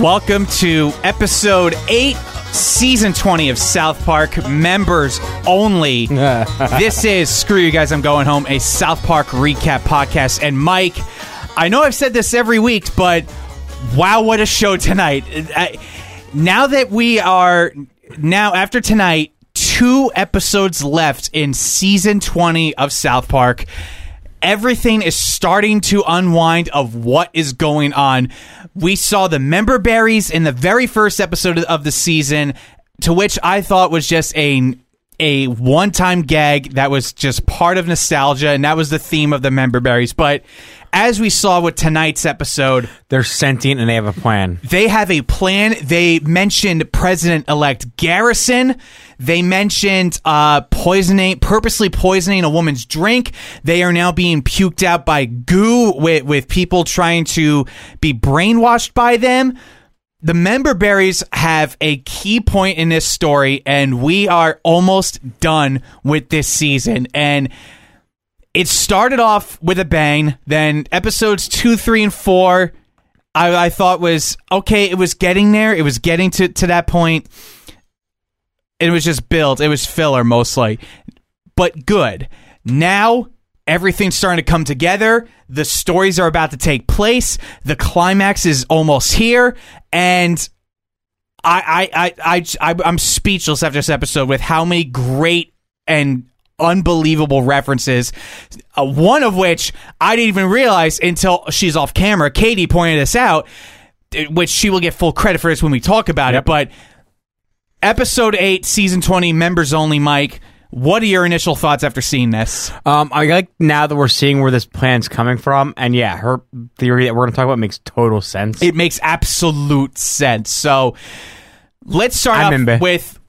Welcome to episode 8, season 20 of South Park, members only. This is Screw You Guys, I'm Going Home, a South Park recap podcast. And Mike, I know I've said this every week, but wow, what a show tonight. After tonight, 2 episodes left in season 20 of South Park. Everything is starting to unwind of what is going on. We saw the member berries in the very first episode of the season, to which I thought was just a one-time gag that was just part of nostalgia, and that was the theme of the member berries. But as we saw with tonight's episode, they're sentient and they have a plan. They have a plan. They mentioned President-elect Garrison. They mentioned purposely poisoning a woman's drink. They are now being puked out by goo with people trying to be brainwashed by them. The member berries have a key point in this story, and we are almost done with this season. And it started off with a bang. Then episodes 2, 3, and 4, I thought was okay. It was getting there. It was getting to that point. It was just built. It was filler mostly, but good. Now everything's starting to come together. The stories are about to take place. The climax is almost here, and I'm speechless after this episode with how many great and unbelievable references, one of which I didn't even realize until she's off camera. Katie pointed this out, which she will get full credit for this when we talk about it. But episode 8, season 20, members only. Mike, what are your initial thoughts after seeing this? I like now that we're seeing where this plan's coming from, and yeah, her theory that we're going to talk about makes total sense. It makes absolute sense. So let's start off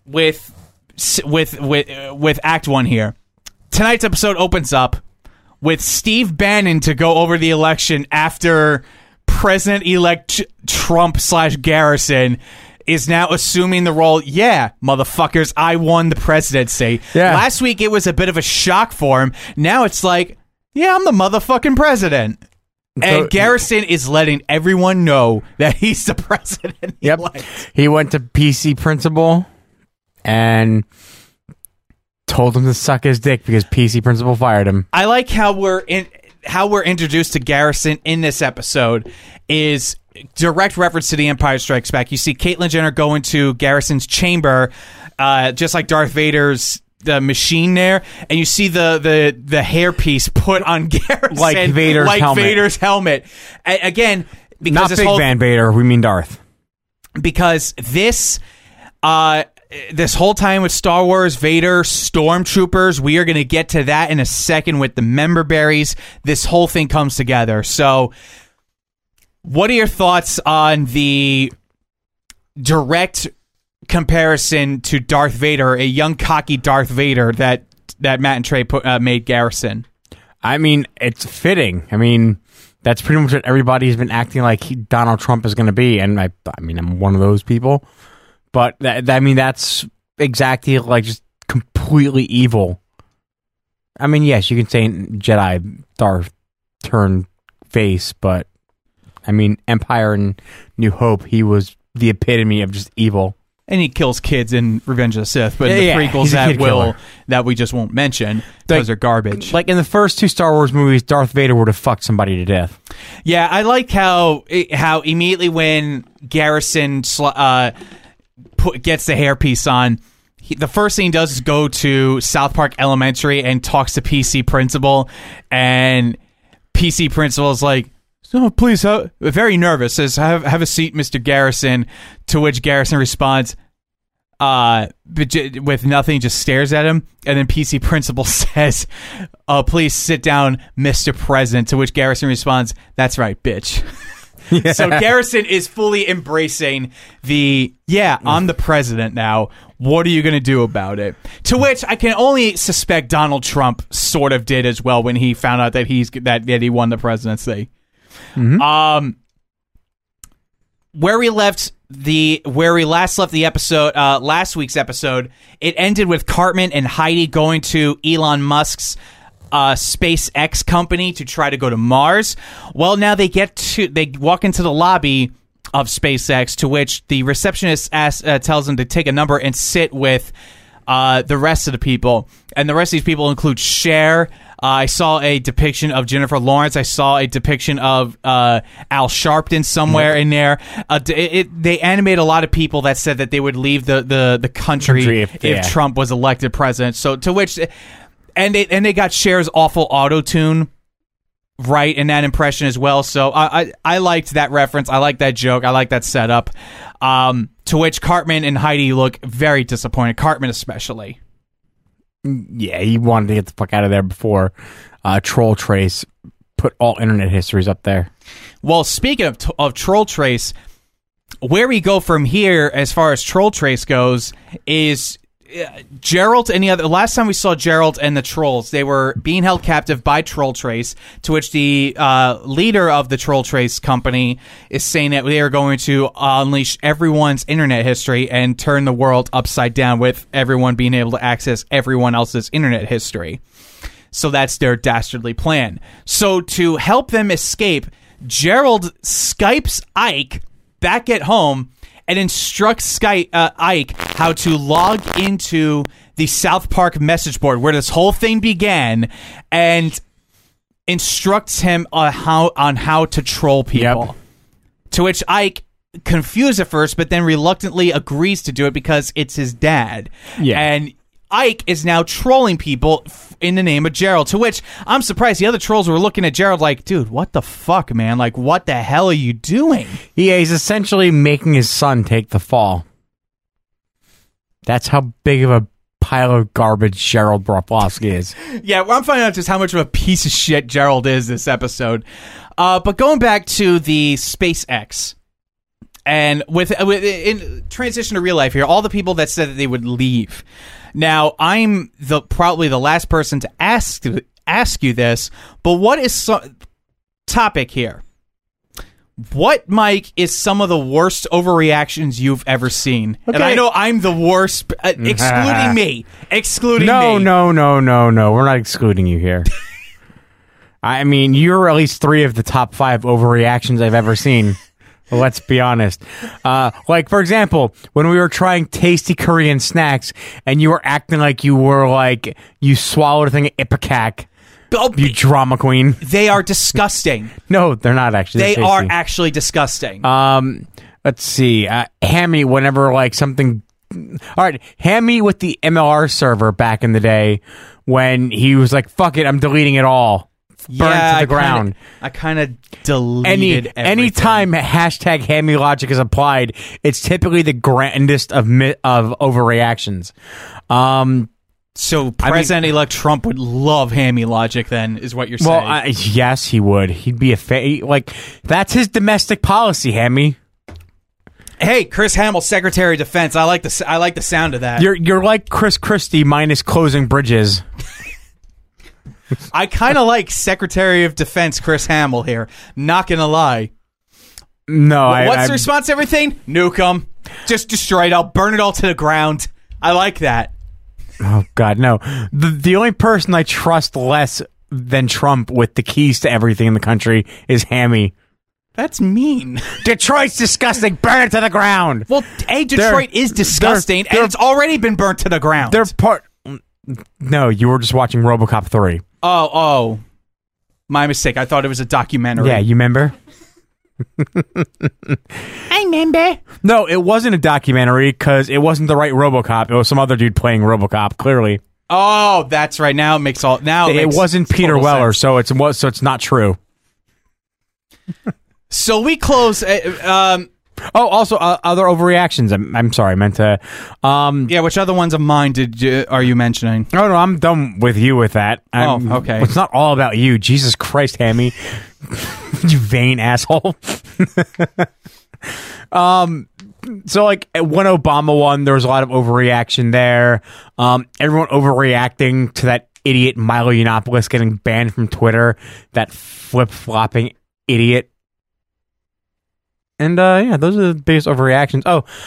with Act 1 here. Tonight's episode opens up with Steve Bannon to go over the election after President-elect Trump / Garrison is now assuming the role. Yeah, motherfuckers, I won the presidency. Yeah. Last week it was a bit of a shock for him. Now it's like, yeah, I'm the motherfucking president. And Garrison is letting everyone know that he's the president. He went to PC Principal and told him to suck his dick because PC Principal fired him. I like how we're introduced to Garrison in this episode is direct reference to The Empire Strikes Back. You see Caitlyn Jenner go into Garrison's chamber, just like Darth Vader's the machine there, and you see the hairpiece put on Garrison like Vader's helmet. Again, because not Big Van Vader, we mean Darth. Because this whole time with Star Wars, Vader, Stormtroopers, we are going to get to that in a second with the member berries. This whole thing comes together. So what are your thoughts on the direct comparison to Darth Vader, a young, cocky Darth Vader that Matt and Trey made Garrison? I mean, it's fitting. I mean, that's pretty much what everybody's been acting like Donald Trump is going to be, and I mean, I'm one of those people. But that's exactly like just completely evil. I mean, yes, you can say Jedi Darth turned face, but I mean, Empire and New Hope, he was the epitome of just evil. And he kills kids in Revenge of the Sith, but in the prequels that we just won't mention because they're garbage. Like in the first 2 Star Wars movies, Darth Vader would have fucked somebody to death. Yeah, I like how immediately when Garrison gets the hairpiece on, the first thing he does is go to South Park Elementary and talks to PC Principal, and PC Principal is like, "So please," very nervous, says, have a seat, Mr. Garrison," to which Garrison responds with nothing, just stares at him, and then PC Principal says, "Please sit down, Mr. President," to which Garrison responds, "That's right, bitch." Yeah. So Garrison is fully embracing I'm the president now. What are you going to do about it? To which I can only suspect Donald Trump sort of did as well when he found out that he won the presidency. Mm-hmm. Where we last left the episode, last week's episode, it ended with Cartman and Heidi going to Elon Musk's SpaceX company to try to go to Mars. Well, now they walk into the lobby of SpaceX, to which the receptionist tells him to take a number and sit with the rest of the people. And the rest of these people include Cher. I saw a depiction of Jennifer Lawrence. I saw a depiction of Al Sharpton somewhere in there. They animate a lot of people that said that they would leave the country if Trump was elected president. So to which, and they got Cher's awful auto-tune right in that impression as well. So I liked that reference. I like that joke. I like that setup. To which Cartman and Heidi look very disappointed. Cartman especially. Yeah, he wanted to get the fuck out of there before Troll Trace put all internet histories up there. Well, speaking of Troll Trace, where we go from here as far as Troll Trace goes is Gerald and the last time we saw Gerald and the trolls, they were being held captive by Troll Trace, to which the leader of the Troll Trace company is saying that they are going to unleash everyone's internet history and turn the world upside down, with everyone being able to access everyone else's internet history. So that's their dastardly plan. So to help them escape, Gerald Skypes Ike back at home and instructs Ike how to log into the South Park message board where this whole thing began, and instructs him on how to troll people. Yep. To which Ike, confused at first, but then reluctantly agrees to do it because it's his dad. Yeah. And Ike is now trolling people in the name of Gerald, to which I'm surprised the other trolls were looking at Gerald like, dude, what the fuck, man? Like, what the hell are you doing? Yeah, he's essentially making his son take the fall. That's how big of a pile of garbage Gerald Broflovsky is. Yeah, well, I'm finding out just how much of a piece of shit Gerald is this episode. But going back to the SpaceX, and with in transition to real life here, all the people that said that they would leave. Now, I'm probably the last person to ask you this, but what is topic here? What, Mike, is some of the worst overreactions you've ever seen? Okay. And I know I'm the worst, excluding me. Excluding me. No. We're not excluding you here. I mean, you're at least 3 of the top 5 overreactions I've ever seen. Well, let's be honest. Like, for example, when we were trying tasty Korean snacks and you were acting like you swallowed a thing of Ipecac. Oh, you drama queen. They are disgusting. No, they're not actually. They are actually disgusting. Let's see. Hammy, whenever something... All right, Hammy with the MLR server back in the day when he was like, fuck it, I'm deleting it all. Burned to the ground. I kind of deleted everything. Anytime hashtag Hammy logic is applied, it's typically the grandest of overreactions. So President-elect Trump would love Hammy logic, then, is what you're saying? Well, yes, he would. He'd be that's his domestic policy, Hammy. Hey, Chris Hamill, Secretary of Defense. I like the sound of that. You're like Chris Christie minus closing bridges. I kind of like Secretary of Defense Chris Hamill here. Not gonna lie. No, what's the response to everything? Nuke 'em. Just destroy it. I'll burn it all to the ground. I like that. Oh God, no. The only person I trust less than Trump with the keys to everything in the country is Hammy. That's mean. Detroit's disgusting. Burn it to the ground. Well, Detroit is disgusting, and it's already been burnt to the ground. No, you were just watching RoboCop 3. Oh. My mistake. I thought it was a documentary. Yeah, you remember? I remember. No, it wasn't a documentary because it wasn't the right RoboCop. It was some other dude playing RoboCop, clearly. Oh, that's right. Now it makes all... It wasn't Peter Weller, so it's not true. So we close... also, other overreactions. I'm sorry, I meant to... yeah, which other ones of mine are you mentioning? Oh, no, I'm done with you with that. Okay. It's not all about you. Jesus Christ, Hammy. You vain asshole. So, when Obama won, there was a lot of overreaction there. Everyone overreacting to that idiot Milo Yiannopoulos getting banned from Twitter. That flip-flopping idiot. And, those are the biggest overreactions.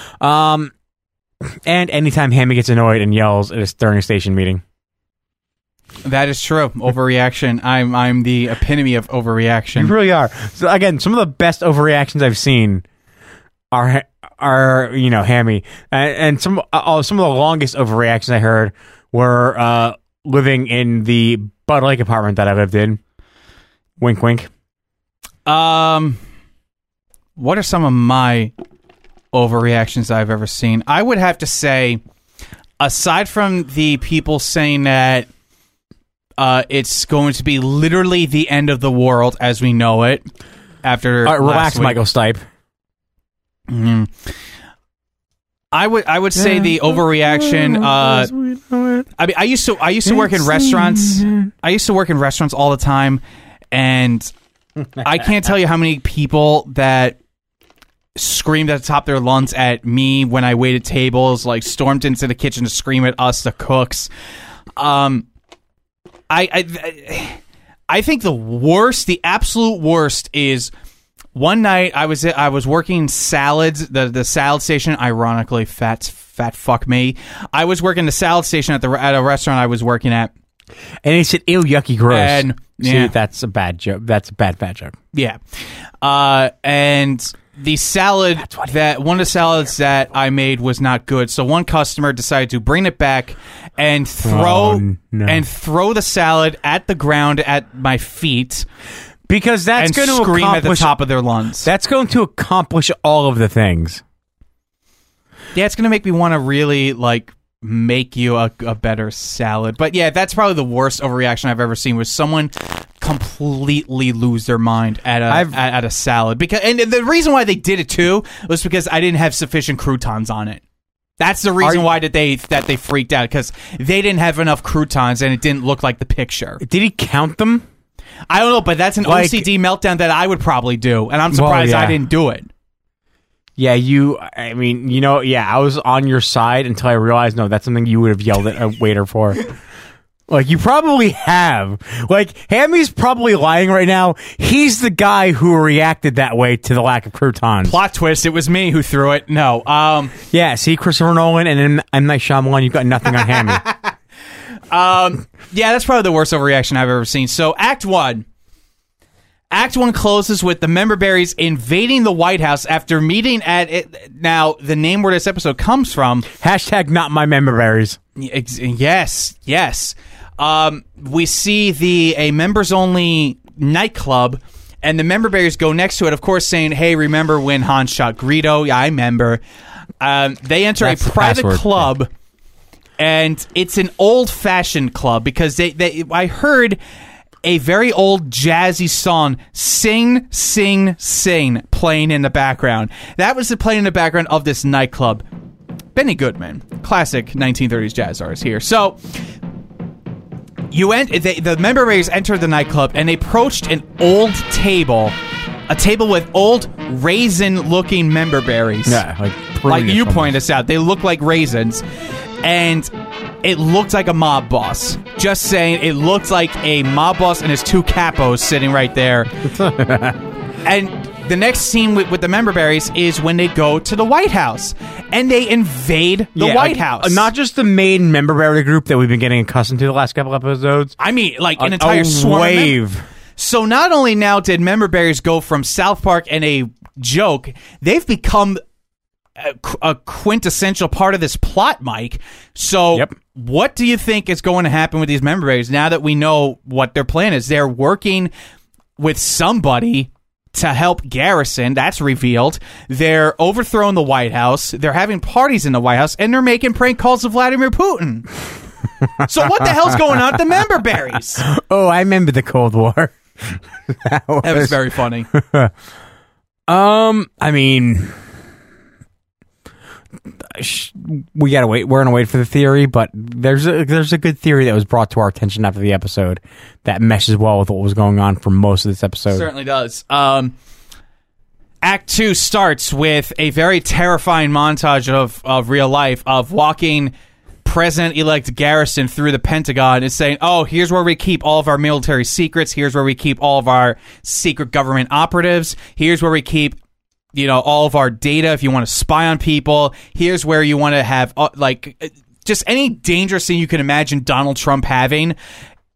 And anytime Hammy gets annoyed and yells during a station meeting. That is true. Overreaction. I'm the epitome of overreaction. You really are. So, again, some of the best overreactions I've seen our Hammy, and some of the longest overreactions I heard were living in the Bud Lake apartment that I lived in. Wink, wink. What are some of my overreactions I've ever seen? I would have to say, aside from the people saying that it's going to be literally the end of the world as we know it after relax, Michael Stipe. Mm-hmm. I would say the overreaction. I mean, I used to work in restaurants. I used to work in restaurants all the time, and I can't tell you how many people that screamed at the top of their lungs at me when I waited tables, like stormed into the kitchen to scream at us, the cooks. I think the worst, the absolute worst, is one night I was working salads, the salad station. Ironically, fat fuck me. I was working the salad station at a restaurant I was working at, and he said, "Ew, yucky, gross." And yeah, see, that's a bad joke. That's a bad joke. Yeah, and the salad one of the salads that I made was not good. So one customer decided to bring it back and throw the salad at the ground at my feet, because that's going to scream at the top of their lungs. That's going to accomplish all of the things. Yeah, it's going to make me want to really make you a better salad. But yeah, that's probably the worst overreaction I've ever seen, was someone completely lose their mind at a salad. And the reason why they did it too was because I didn't have sufficient croutons on it. That's the reason why that they freaked out, because they didn't have enough croutons and it didn't look like the picture. Did he count them? I don't know, but that's an OCD meltdown that I would probably do, and I'm surprised I didn't do it. Yeah, I was on your side until I realized, no, that's something you would have yelled at a waiter for. You probably have. Hammy's probably lying right now. He's the guy who reacted that way to the lack of croutons. Plot twist, it was me who threw it. No. Yeah, see, Christopher Nolan and M. Night Shyamalan, you've got nothing on Hammy. Yeah, that's probably the worst overreaction I've ever seen. So, Act 1. Act 1 closes with the member berries invading the White House after meeting at it. Now, the name where this episode comes from. # not my member berries. Yes. We see a members-only nightclub, and the member berries go next to it, of course, saying, "Hey, remember when Han shot Greedo?" Yeah, I remember. They enter a private club, and it's an old-fashioned club, because I heard a very old jazzy song, Sing, Sing, Sing, playing in the background. That was the playing in the background of this nightclub. Benny Goodman, classic 1930s jazz artist here. So, the member berries entered the nightclub, and they approached an old table, a table with old raisin-looking member berries. Yeah, like you pointed us out. They look like raisins, and it looked like a mob boss. Just saying, it looked like a mob boss and his two capos sitting right there. And the next scene with the member berries is when they go to the White House, and they invade the White House. Not just the main member berry group that we've been getting accustomed to the last couple episodes. I mean, an entire swarm wave. So not only now did member berries go from South Park and a joke, they've become a quintessential part of this plot, Mike. So what do you think is going to happen with these member berries now that we know what their plan is? They're working with somebody to help Garrison. That's revealed. They're overthrowing the White House. They're having parties in the White House, and they're making prank calls to Vladimir Putin. So what the hell's going on with the member berries? Oh, I remember the Cold War. That was very funny. I mean, we gotta wait. We're gonna wait for the theory, but there's a good theory that was brought to our attention after the episode that meshes well with what was going on for most of this episode. Certainly does. Act 2 starts with a very terrifying montage of real life, of walking President-elect Garrison through the Pentagon and saying, "Oh, here's where we keep all of our military secrets. Here's where we keep all of our secret government operatives. Here's where we keep, all of our data if you want to spy on people. Here's where you want to have, just any dangerous thing you can imagine Donald Trump having.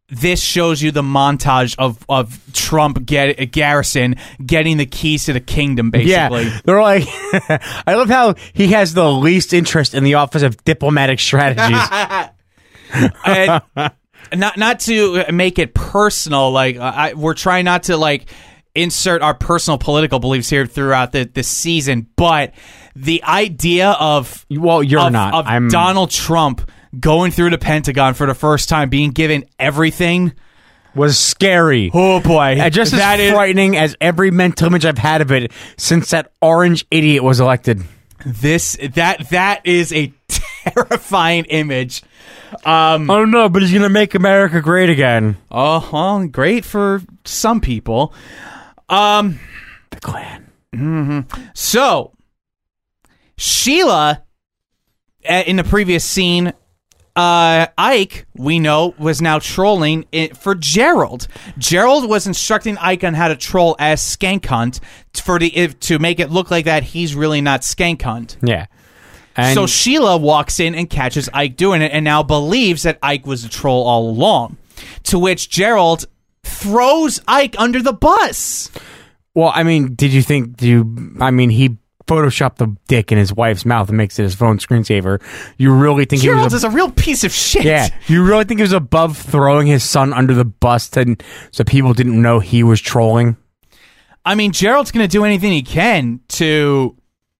this shows you the montage of Trump Garrison getting the keys to the kingdom, basically. Yeah, they're like, I love how he has the least interest in the Office of Diplomatic Strategies. And not to make it personal, like we're trying not to like insert our personal political beliefs here throughout the season, but the idea of Donald Trump going through the Pentagon for the first time, being given everything, was scary. Oh boy, just as frightening as every mental image I've had of it since that orange idiot was elected. That is a terrifying image. Oh no, but he's gonna make America great again. Oh well, great for some people. The Klan. Mm-hmm. So Sheila, in the previous scene, Ike, we know, was now trolling for Gerald. Gerald was instructing Ike on how to troll as Skank Hunt to make it look like that he's really not Skank Hunt. Yeah. So Sheila walks in and catches Ike doing it and now believes that Ike was a troll all along. To which Gerald throws Ike under the bus. Well, I mean, he photoshopped the dick in his wife's mouth and makes it his phone screensaver. You really think Gerald is a real piece of shit? Yeah. You really think he was above throwing his son under the bus so people didn't know he was trolling? I mean, Gerald's going to do anything he can to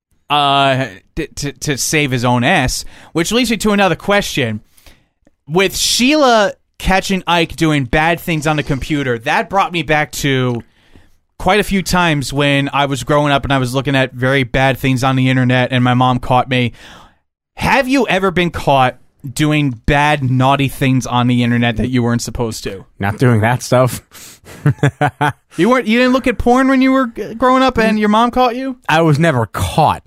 save his own ass, which leads me to another question. With Sheila catching Ike doing bad things on the computer, that brought me back to quite a few times when I was growing up and I was looking at very bad things on the internet and my mom caught me. Have you ever been caught doing bad, naughty things on the internet that you weren't supposed to? Not doing that stuff. You didn't look at porn when you were growing up and your mom caught you? I was never caught.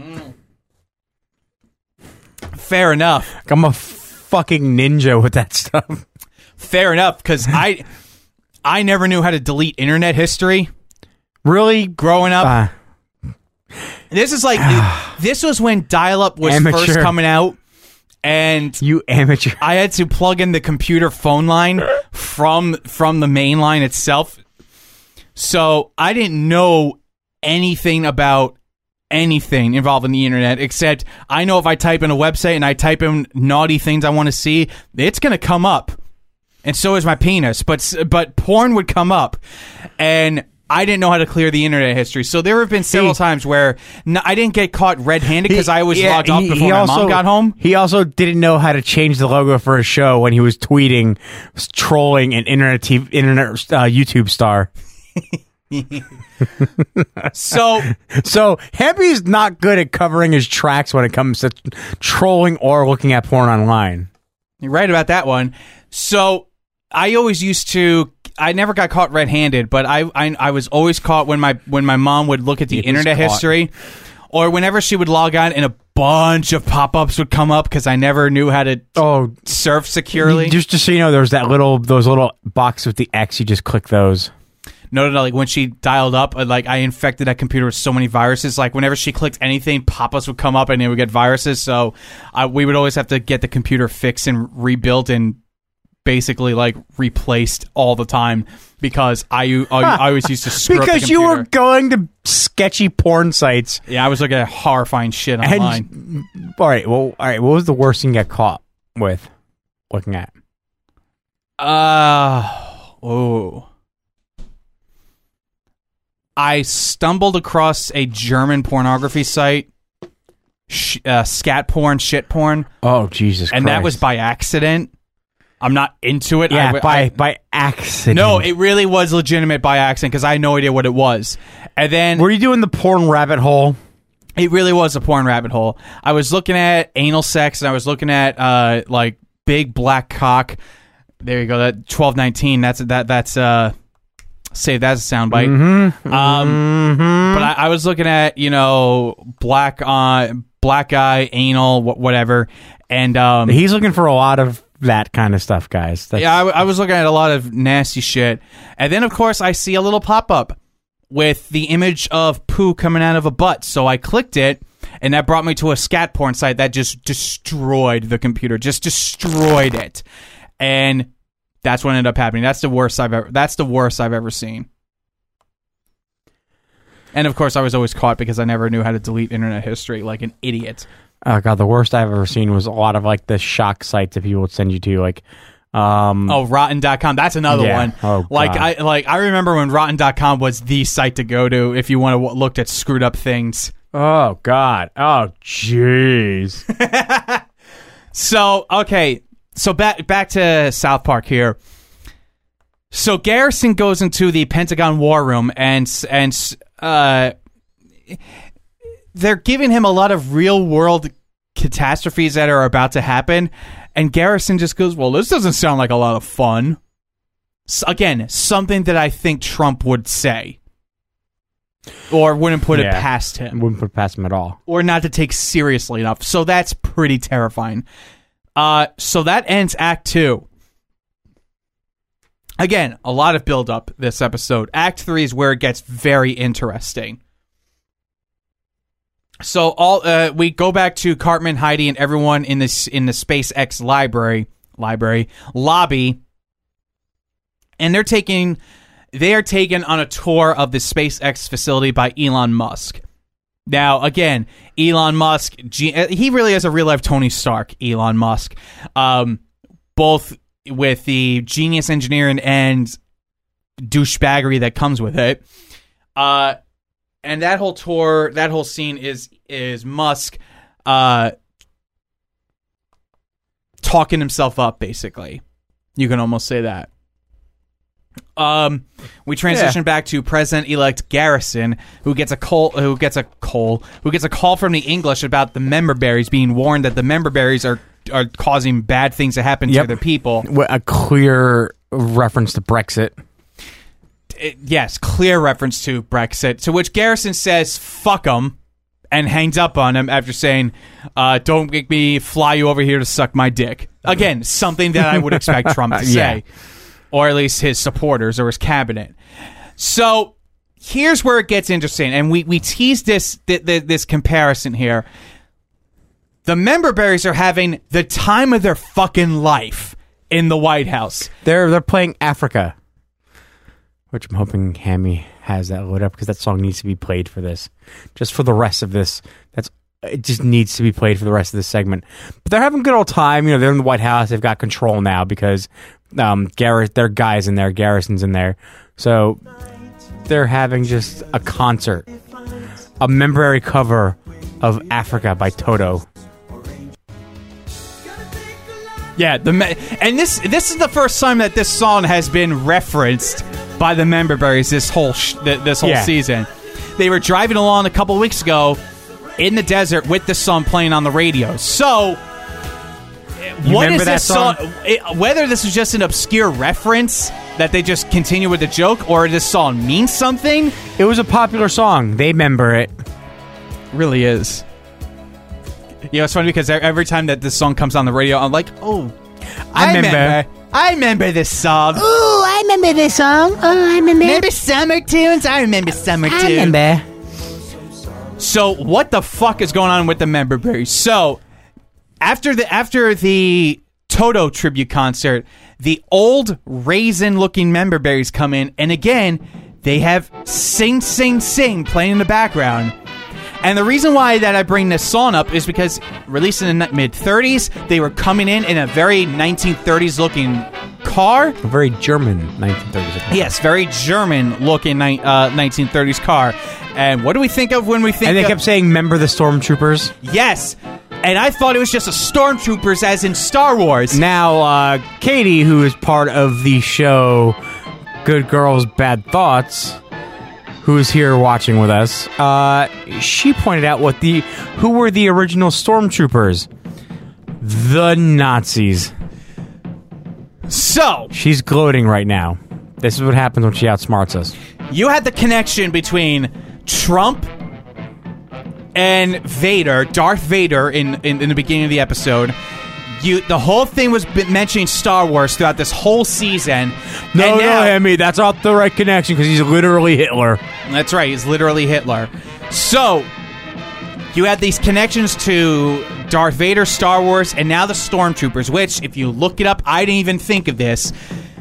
Fair enough. I'm a fucking ninja with that stuff. Fair enough, because I never knew how to delete internet history. Really? Growing up. This is like, this was when dial-up was first coming out. And you amateur. I had to plug in the computer phone line from the main line itself. So I didn't know anything about anything involving the internet, except I know if I type in a website and I type in naughty things I want to see, it's going to come up. And so is my penis. But porn would come up. And I didn't know how to clear the internet history. So there have been several times where I didn't get caught red-handed because I was logged off before my mom got home. He also didn't know how to change the logo for his show when he was tweeting, trolling an internet YouTube star. So Hempy's not good at covering his tracks when it comes to trolling or looking at porn online. You're right about that one. So I never got caught red-handed, but I was always caught when my mom would look at the internet history, or whenever she would log on and a bunch of pop-ups would come up because I never knew how to surf securely. Just so you know, there's those little boxes with the X. You just click those. No, like when she dialed up, like I infected that computer with so many viruses. Like whenever she clicked anything, pop-ups would come up and they would get viruses. So we would always have to get the computer fixed and rebuilt and basically like replaced all the time because I always used to screw up the because you were going to sketchy porn sites. Yeah, I was looking at horrifying shit online. All right. What was the worst thing you got caught with looking at? I stumbled across a German pornography site, scat porn, shit porn. Oh, Jesus Christ. And that was by accident. I'm not into it. Yeah, by accident. No, it really was legitimate by accident because I had no idea what it was. And then, were you doing the porn rabbit hole? It really was a porn rabbit hole. I was looking at anal sex and I was looking at like big black cock. There you go. That 1219. That's save that as a soundbite. Mm-hmm. But I was looking at black eye, anal, whatever, and he's looking for a lot of that kind of stuff, guys. I was looking at a lot of nasty shit, and then of course I see a little pop up with the image of poo coming out of a butt. So I clicked it, and that brought me to a scat porn site that just destroyed the computer, just destroyed it, and That's what ended up happening. That's the worst I've ever seen. And of course, I was always caught because I never knew how to delete internet history like an idiot. Oh god, the worst I've ever seen was a lot of like the shock sites that people would send you to, like rotten.com. That's another one. Oh, I remember when rotten.com was the site to go to if you want to look at screwed up things. Oh god. Oh jeez. So, okay. So back to South Park here. So Garrison goes into the Pentagon War Room and they're giving him a lot of real world catastrophes that are about to happen, and Garrison just goes, well, this doesn't sound like a lot of fun. So, again, something that I think Trump would say. Or wouldn't put it past him. Wouldn't put it past him at all. Or not to take seriously enough. So that's pretty terrifying. So that ends Act 2. Again, a lot of build-up this episode. Act 3 is where it gets very interesting. So we go back to Cartman, Heidi, and everyone in the SpaceX lobby, and they are taken on a tour of the SpaceX facility by Elon Musk. Now, again, Elon Musk, he really is a real-life Tony Stark, Elon Musk, both with the genius engineering and douchebaggery that comes with it. And that whole tour, that whole scene is Musk talking himself up, basically. You can almost say that. We transition back to President-elect Garrison, who gets a call from the English about the member berries, being warned that the member berries are causing bad things to happen to the people. A clear reference to Brexit. Yes, clear reference to Brexit, to which Garrison says, fuck him, and hangs up on him after saying, don't make me fly you over here to suck my dick. Again, something that I would expect Trump to say, or at least his supporters or his cabinet. So here's where it gets interesting, and we tease this comparison here. The member berries are having the time of their fucking life in the White House. They're playing Africa. Which I'm hoping Hammy has that load up, because that song needs to be played for this. Just for the rest of this. It just needs to be played for the rest of this segment. But they're having a good old time. You know, they're in the White House. They've got control now because their guy's in there. Garrison's in there. So they're having just a concert. A memorary cover of Africa by Toto. Yeah, and this is the first time that this song has been referenced by the member berries this whole season. They were driving along a couple weeks ago in the desert with this song playing on the radio. So, what is this song? Whether this is just an obscure reference that they just continue with the joke, or this song means something? It was a popular song. They member it. Really is. You know, it's funny because every time that this song comes on the radio, I'm like, oh, I remember this song. Ooh, I remember this song. Oh, I remember. Remember summer tunes? I remember summer tunes. I remember. So, what the fuck is going on with the member berries? So, after the Toto tribute concert, the old raisin-looking member berries come in, and again, they have Sing, Sing, Sing playing in the background. And the reason why that I bring this song up is because released in the mid-30s, they were coming in a very 1930s-looking car. A very German 1930s car. Yes, very German-looking 1930s car. And what do we think of when we think of... And they kept saying, "Member the Stormtroopers." Yes. And I thought it was just a Stormtroopers as in Star Wars. Now, Katie, who is part of the show Good Girls, Bad Thoughts... who is here watching with us, she pointed out who were the original Stormtroopers. The Nazis. So, she's gloating right now. This is what happens when she outsmarts us. You had the connection between Trump and Vader, Darth Vader, in the beginning of the episode. The whole thing was mentioning Star Wars throughout this whole season. No, Emmy, that's not the right connection because he's literally Hitler. That's right, he's literally Hitler. So, you had these connections to Darth Vader, Star Wars, and now the Stormtroopers, which, if you look it up, I didn't even think of this.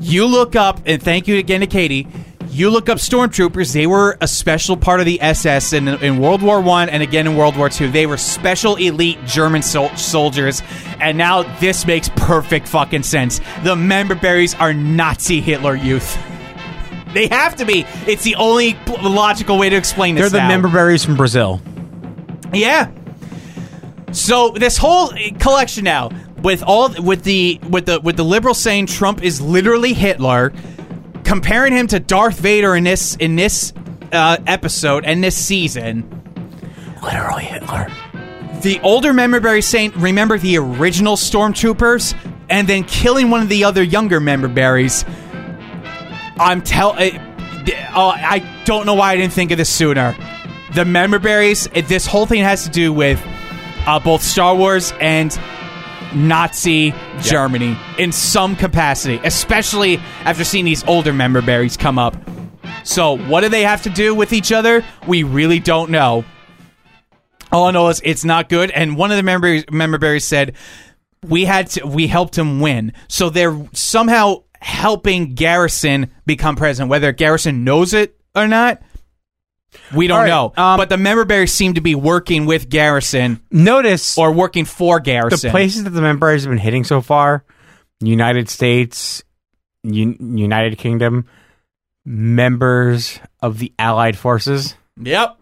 You look up, and thank you again to Katie. You look up stormtroopers. They were a special part of the SS in World War I and again in World War II. They were special elite German soldiers, and now this makes perfect fucking sense. The member berries are Nazi Hitler Youth. They have to be. It's the only logical way to explain this. They're the member berries from Brazil. Yeah. So this whole collection now, with the liberals saying Trump is literally Hitler, comparing him to Darth Vader in this episode and this season, Literally Hitler. the older member berries saying, remember the original stormtroopers, and then killing one of the other younger member berries. I don't know why I didn't think of this sooner. The member berries. This whole thing has to do with both Star Wars and Nazi Germany in some capacity, especially after seeing these older member berries come up. So what do they have to do with each other? We really don't know. All I know is it's not good. And one of the member berries said we helped him win. So they're somehow helping Garrison become president. Whether Garrison knows it or not, we don't know. But the member berries seem to be working with Garrison. Notice, or working for Garrison. the places that the member berries have been hitting so far: United States, United Kingdom, members of the Allied forces. Yep.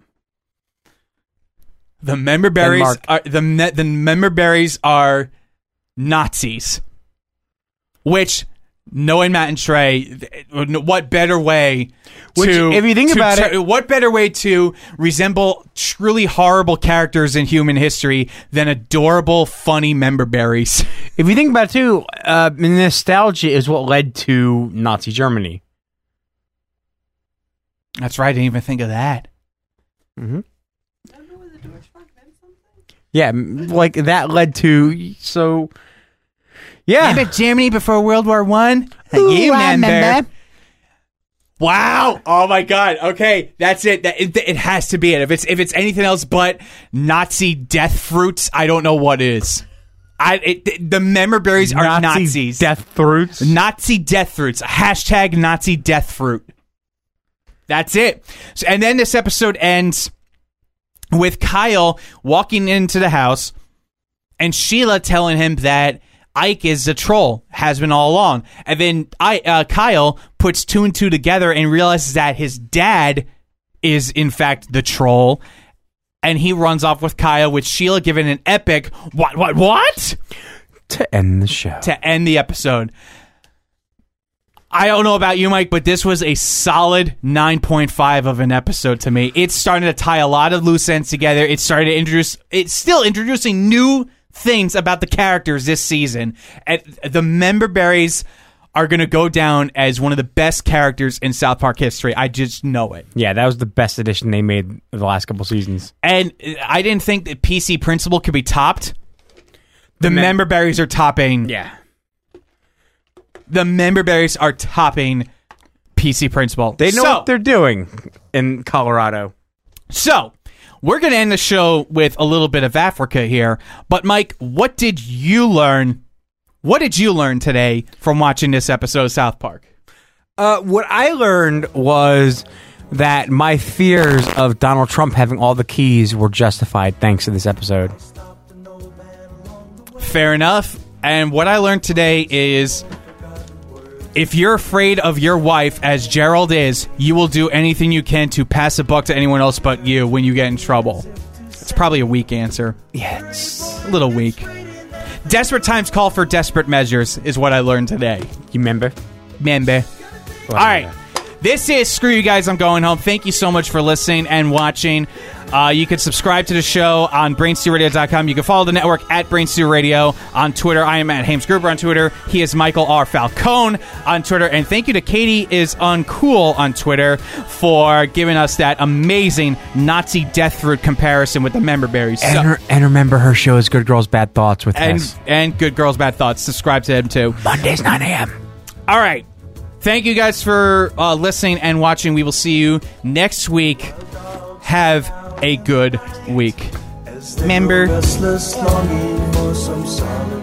The member berries are the member berries are Nazis. Which, knowing Matt and Trey, what better way if you think about it, what better way to resemble truly horrible characters in human history than adorable, funny member berries? If you think about it too, nostalgia is what led to Nazi Germany. That's right. I didn't even think of that. Mm-hmm. Yeah, like that led to Yeah. Remember Germany before World War I? Ooh, I remember. Wow! Oh my God! Okay, that's it. It has to be it. If it's anything else but Nazi death fruits, I don't know what is. The member berries are Nazis. Death fruits. Nazi death fruits. Hashtag Nazi death fruit. That's it. So, and then this episode ends with Kyle walking into the house and Sheila telling him that Ike is a troll, has been all along. And then Kyle puts two and two together and realizes that his dad is, in fact, the troll. And he runs off with Kyle, with Sheila giving an epic, what? To end the show. To end the episode. I don't know about you, Mike, but this was a solid 9.5 of an episode to me. It's starting to tie a lot of loose ends together. It's still introducing new things about the characters this season. And the member berries are going to go down as one of the best characters in South Park history. I just know it. Yeah, that was the best addition they made the last couple seasons. And I didn't think that PC Principal could be topped. The member berries are topping. Yeah. The member berries are topping PC Principal. They know what they're doing in Colorado. So, we're going to end the show with a little bit of Africa here. But, Mike, what did you learn? What did you learn today from watching this episode of South Park? What I learned was that my fears of Donald Trump having all the keys were justified thanks to this episode. Fair enough. And what I learned today is, if you're afraid of your wife, as Gerald is, you will do anything you can to pass a buck to anyone else but you when you get in trouble. It's probably a weak answer. Yeah, it's a little weak. Desperate times call for desperate measures is what I learned today. You remember? Well, all right. This is Screw You Guys, I'm Going Home. Thank you so much for listening and watching. You can subscribe to the show on BrainStewRadio.com. You can follow the network at BrainStew Radio on Twitter. I am at Hames Gruber on Twitter. He is Michael R. Falcone on Twitter. And thank you to Katie is Uncool on Twitter for giving us that amazing Nazi death fruit comparison with the member berries. And remember, her show is Good Girls, Bad Thoughts with Tess. And Good Girls, Bad Thoughts. Subscribe to them too. Mondays, 9 a.m. All right. Thank you guys for listening and watching. We will see you next week. Have a good week. Remember.